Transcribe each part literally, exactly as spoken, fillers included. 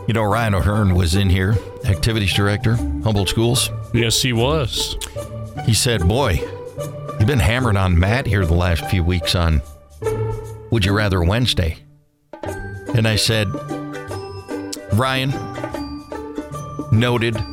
You know, Ryan O'Hearn was in here, activities director, Humboldt Schools. Yes, he was. He said, boy, you've been hammering on Matt here the last few weeks on Would You Rather Wednesday. And I said, Ryan, noted.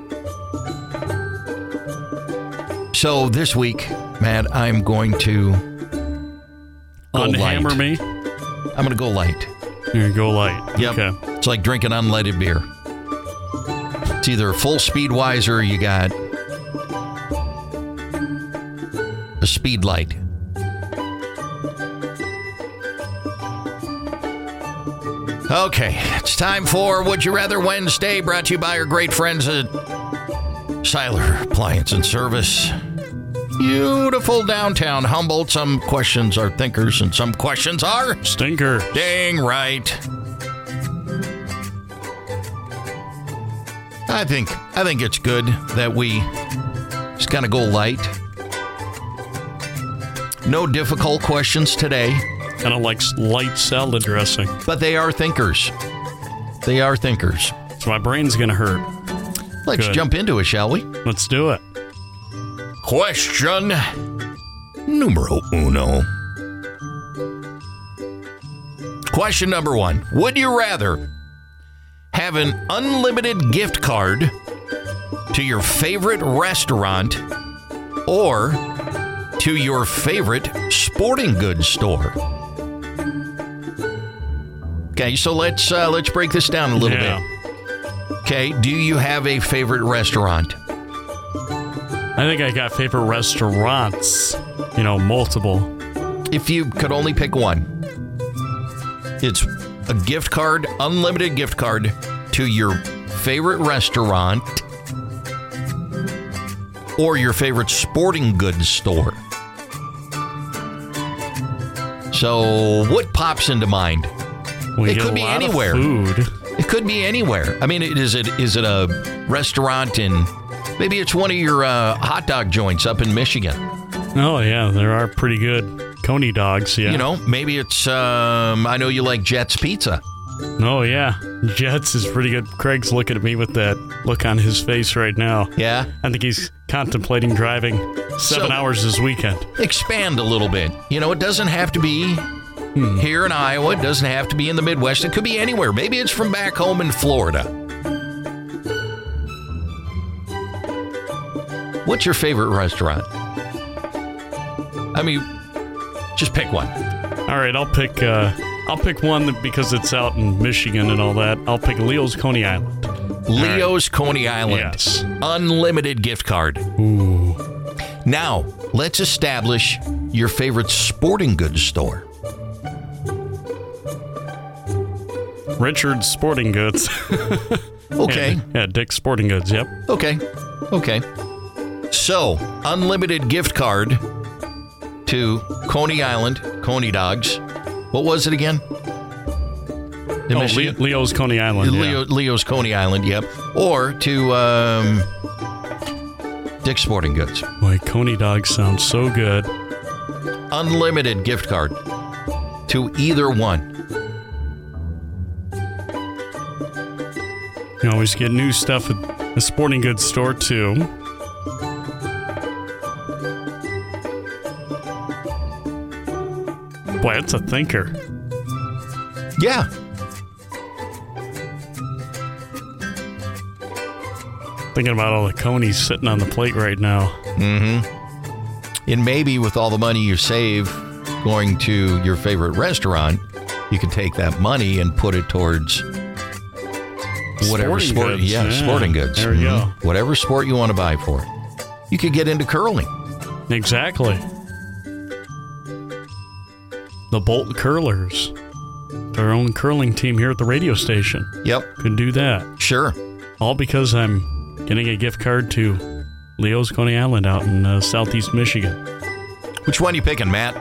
So this week, Matt, I'm going to go Unhammer light. me? I'm going to go light. You're going to go light. Yep. Okay. It's like drinking unleaded beer. It's either full speed wise or you got a speed light. Okay, it's time for Would You Rather Wednesday, brought to you by our great friends at Seiler Appliance and Service. Beautiful downtown Humboldt. Some questions are thinkers and some questions are stinker. Dang right. I think I think it's good that we just kind of go light. No difficult questions today. Kind of like light salad dressing. But they are thinkers. They are thinkers. So my brain's going to hurt. Let's Good. jump into it, shall we? Let's do it. Question numero uno. Question number one. Would you rather have an unlimited gift card to your favorite restaurant or to your favorite sporting goods store? Okay, so let's uh, let's break this down a little Yeah. bit. Okay, do you have a favorite restaurant? I think I got favorite restaurants. You know, multiple. If you could only pick one, it's a gift card, unlimited gift card to your favorite restaurant or your favorite sporting goods store. So what pops into mind? We It get could a be lot of anywhere. Food. It could be anywhere. I mean, is it is it a restaurant in, maybe it's one of your uh, hot dog joints up in Michigan. Oh, yeah. There are pretty good Coney dogs. Yeah. You know, maybe it's, um, I know you like Jets Pizza. Oh, yeah. Jets is pretty good. Craig's looking at me with that look on his face right now. Yeah? I think he's contemplating driving seven So- hours this weekend. Expand a little bit. You know, it doesn't have to be hmm. here in Iowa. It doesn't have to be in the Midwest. It could be anywhere. Maybe it's from back home in Florida. What's your favorite restaurant? I mean, just pick one. All right, I'll pick uh, I'll pick one that, because it's out in Michigan and all that. I'll pick Leo's Coney Island. Leo's right. Coney Island. Yes. Unlimited gift card. Ooh. Now, let's establish your favorite sporting goods store. Richard's Sporting Goods. Okay. Yeah, yeah, Dick's Sporting Goods, yep. Okay. Okay. So, unlimited gift card to Coney Island, Coney Dogs. What was it again? In oh, Michigan? Le- Leo's Coney Island. Leo, yeah. Leo's Coney Island, yep. Or to um, Dick's Sporting Goods. Boy, Coney Dogs sounds so good. Unlimited gift card to either one. You always get new stuff at the sporting goods store, too. Boy, that's a thinker. Yeah. Thinking about all the conies sitting on the plate right now. Mm-hmm. And maybe with all the money you save going to your favorite restaurant, you can take that money and put it towards whatever Sporting sport. goods, Yeah, yeah. sporting goods. There we Mhm. go. Whatever sport you want to buy for it. You could get into curling. Exactly. The Bolton Curlers. Their own curling team here at the radio station. Yep. Could do that. Sure. All because I'm getting a gift card to Leo's Coney Island out in uh, southeast Michigan. Which one you picking, Matt?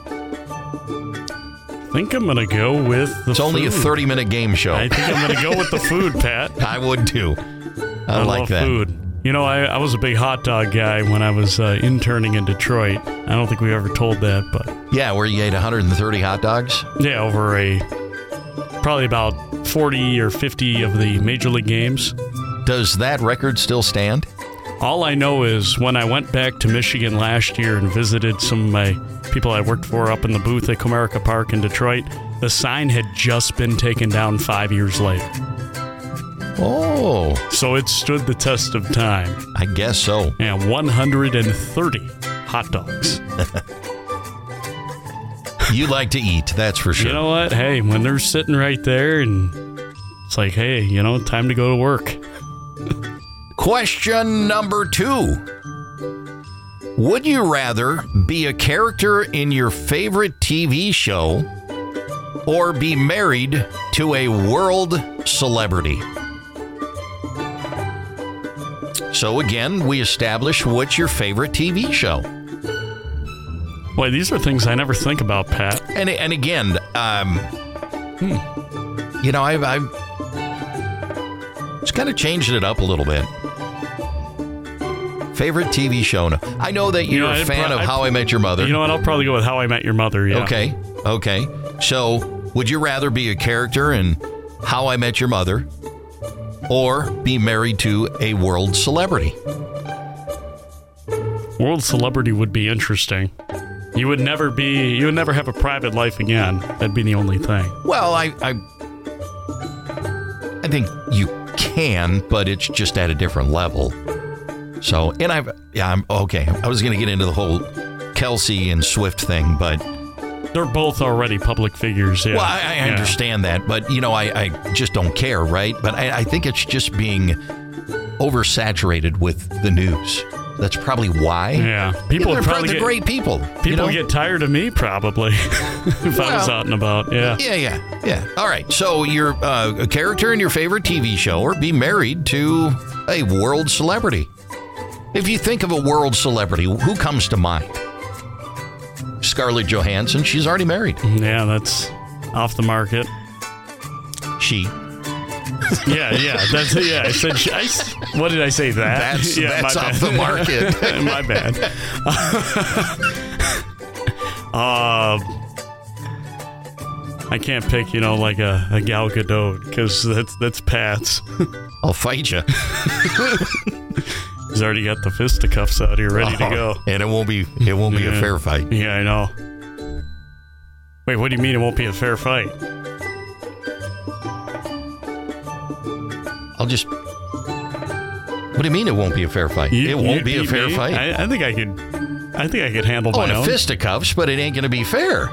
I think I'm going to go with the It's only a food. thirty-minute game show. I think I'm going to go with the food, Pat. I would too. I, I like love that. food. You know, I, I was a big hot dog guy when I was uh, interning in Detroit. I don't think we ever told that, but Yeah, where you ate one hundred thirty hot dogs. yeah, over a probably about forty or fifty of the Major League games. Does that record still stand? All I know is when I went back to Michigan last year and visited some of my people I worked for up in the booth at Comerica Park in Detroit, the sign had just been taken down five years later. Oh. So it stood the test of time. I guess so. And one hundred thirty hot dogs. You like to eat, that's for sure. You know what? Hey, when they're sitting right there and it's like, hey, you know, time to go to work. Question number two. Would you rather be a character in your favorite T V show or be married to a world celebrity? So again, we establish what's your favorite T V show. Boy, these are things I never think about, Pat. And and again, um, hmm, you know, I've, I've just kind of changed it up a little bit. Favorite T V show? No. I know that you're you know, a fan pro- of How I Met Your Mother. You know what? I'll probably go with How I Met Your Mother, yeah. Okay, okay. So, would you rather be a character in How I Met Your Mother or be married to a world celebrity? World celebrity would be interesting. You would never be, you would never have a private life again. That'd be the only thing. Well, I, I, I think you can, but it's just at a different level. So, and I've, yeah, I'm okay. I was going to get into the whole Kelsey and Swift thing, but they're both already public figures. Yeah. Well, I, I yeah. understand that, but you know, I, I just don't care, right? But I, I think it's just being oversaturated with the news. That's probably why. Yeah, people yeah, would probably they're get, great people. People you know? get tired of me probably if well, I was out and about. Yeah, yeah, yeah, yeah. All right, so you're uh, a character in your favorite T V show, or be married to a world celebrity. If you think of a world celebrity, who comes to mind? Scarlett Johansson. She's already married. Yeah, that's off the market. She. Yeah, yeah, that's yeah. I said, she, I, what did I say? That that's, yeah, that's my off bad. the market. My bad. uh, I can't pick, you know, like a, a Gal Gadot because that's that's Pat's. I'll fight you. He's already got the fisticuffs out here, ready oh, to go, and it won't be it won't be yeah. a fair fight. Yeah, I know. Wait, what do you mean it won't be a fair fight? I'll just. What do you mean it won't be a fair fight? You, it won't you be a fair me? fight. I, I think I could. I think I could handle oh, my in own. a fisticuffs, but it ain't going to be fair.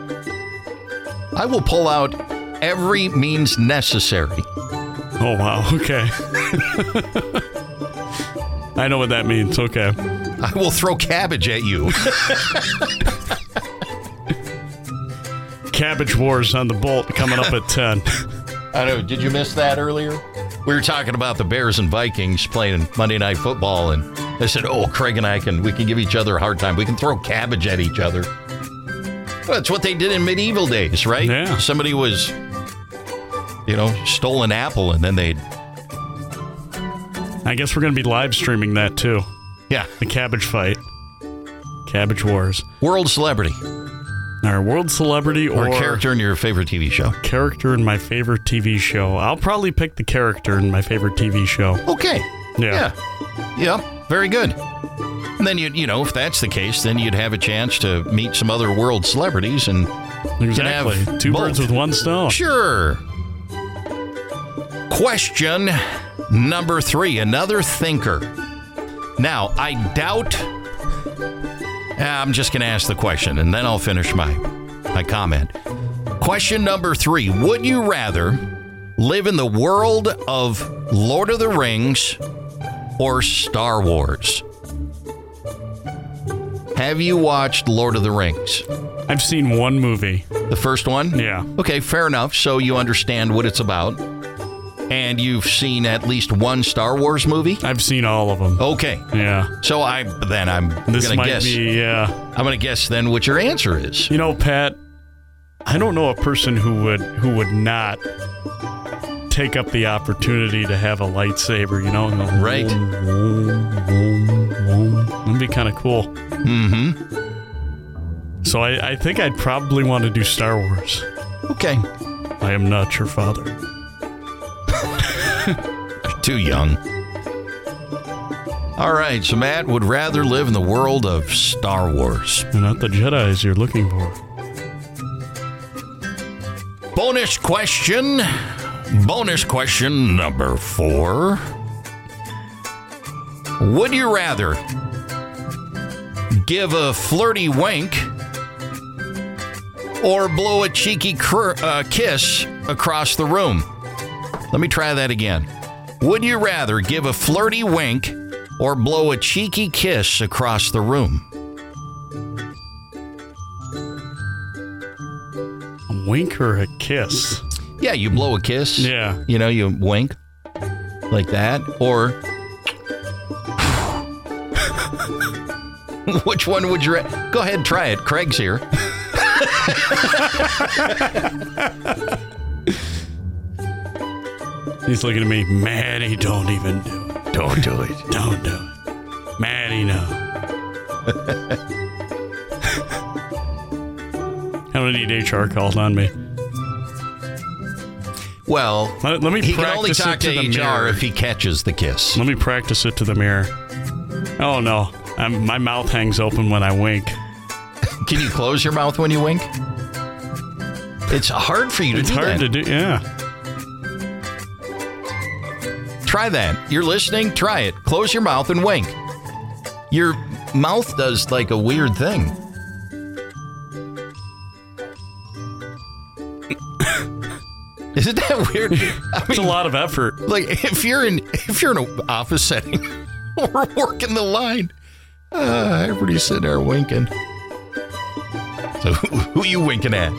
I will pull out every means necessary. Oh wow! Okay. I know what that means. Okay. I will throw cabbage at you. Cabbage Wars on the Bolt coming up at ten. I know. Did you miss that earlier? We were talking about the Bears and Vikings playing Monday Night Football, and I said, "Oh, Craig and I can we can give each other a hard time. We can throw cabbage at each other." Well, that's what they did in medieval days, right? Yeah. Somebody was, you know, stole an apple, and then they'd. I guess we're going to be live streaming that too. Yeah, the cabbage fight, Cabbage Wars. World celebrity. Our world celebrity or, or character in your favorite T V show. Character in my favorite T V show. I'll probably pick the character in my favorite T V show. Okay. Yeah. Yeah. Yeah. Very good. And then you you know if that's the case, then you'd have a chance to meet some other world celebrities and exactly have two both. birds with one stone. Sure. Question number three. Another thinker. Now I doubt. I'm just going to ask the question, and then I'll finish my, my comment. Question number three. Would you rather live in the world of Lord of the Rings or Star Wars? Have you watched Lord of the Rings? I've seen one movie. The first one? Yeah. Okay, fair enough. So you understand what it's about. And you've seen at least one Star Wars movie? I've seen all of them. Okay. Yeah. So I then I'm this gonna might guess. Be, yeah. I'm gonna guess then what your answer is. You know, Pat, I don't know a person who would who would not take up the opportunity to have a lightsaber. You know, and go, right? Whoom, whoom, whoom, whoom. That'd be kind of cool. Mm-hmm. So I, I think I'd probably want to do Star Wars. Okay. I am not your father. Too young. All right, so Matt would rather live in the world of Star Wars. They're not the Jedis you're looking for. Bonus question. Bonus question number four. Would you rather give a flirty wink or blow a cheeky cr- uh, kiss across the room? Let me try that again. Would you rather give a flirty wink or blow a cheeky kiss across the room? A wink or a kiss? Yeah, you blow a kiss. Yeah. You know, you wink like that. Or which one would you ra- Go ahead and try it. Craig's here. He's looking at me. Maddie, don't even do it. Don't do it. Don't do it. Maddie, no. I don't need H R called on me. Well, let, let me he practice can only talk it to, to the H R mirror. if he catches the kiss. Let me practice it to the mirror. Oh, no. I'm, my mouth hangs open when I wink. Can you close your mouth when you wink? It's hard for you to It's do hard that. to do, yeah. Try that. You're listening? Try it. Close your mouth and wink. Your mouth does like a weird thing. Isn't that weird? I It's a mean, lot of effort. like if you're in if you're in an office setting or working the line, uh, everybody's sitting there winking. So who, who you winking at?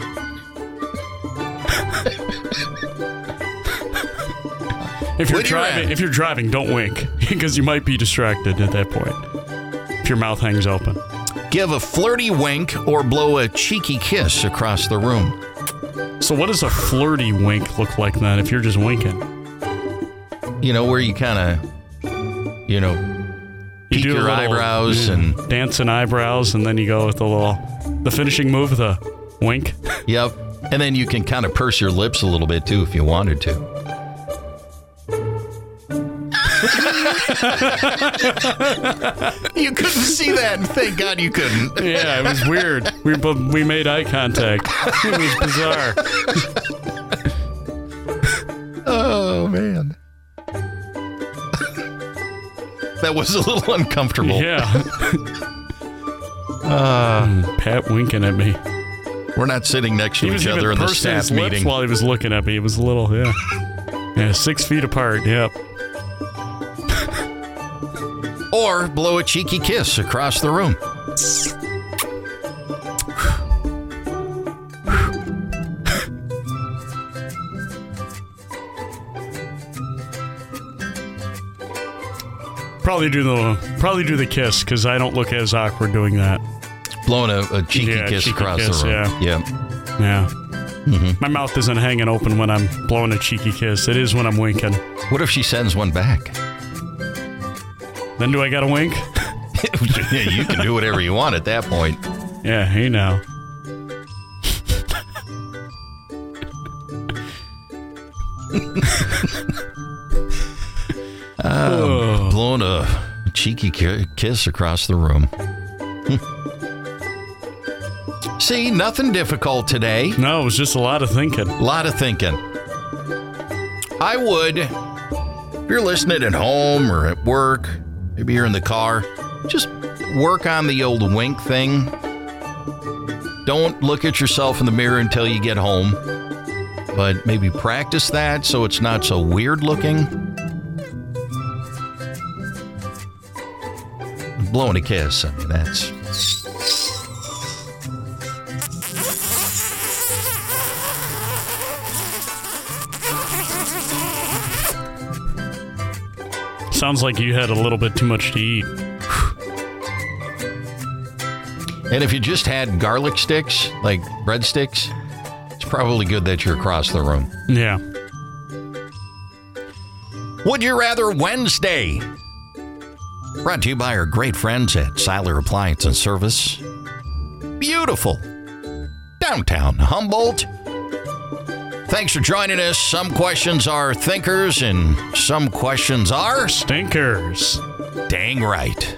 If you're Would you driving, rather? if you're driving, don't wink because you might be distracted at that point. If your mouth hangs open. Give a flirty wink or blow a cheeky kiss across the room. So what does a flirty wink look like then if you're just winking? You know, where you kind of, you know, You peek do a your little, eyebrows yeah, and, dancing eyebrows, and then you go with the little, the finishing move, the wink. yep. And then you can kind of purse your lips a little bit too if you wanted to. You couldn't see that, and thank God you couldn't. Yeah, it was weird. We but we made eye contact. It was bizarre. Oh, man. That was a little uncomfortable. Yeah. uh, Pat winking at me. We're not sitting next to He was each even other in the pursing staff his lips meeting. while he was looking at me. It was a little, yeah. Yeah, six feet apart, yep. Or blow a cheeky kiss across the room. Probably do the probably do the kiss because I don't look as awkward doing that. Blowing a, a cheeky Yeah, kiss cheeky across kiss, the room. yeah. Yep. Yeah. Mm-hmm. My mouth isn't hanging open when I'm blowing a cheeky kiss. It is when I'm winking. What if she sends one back? Then do I got to wink? Yeah, you can do whatever you want at that point. Yeah, hey now. Um, blowing a cheeky ki- kiss across the room. See, nothing difficult today. No, it was just a lot of thinking. A lot of thinking. I would, if you're listening at home or at work, maybe you're in the car, just work on the old wink thing. Don't look at yourself in the mirror until you get home, but maybe practice that so it's not so weird looking. Blowing a kiss, I mean, that's... Sounds like you had a little bit too much to eat. And if you just had garlic sticks, like breadsticks, it's probably good that you're across the room. Yeah. Would you rather Wednesday? Brought to you by our great friends at Seiler Appliance and Service. Beautiful. Downtown Humboldt. Thanks for joining us. Some questions are thinkers and some questions are Stinkers. dang right.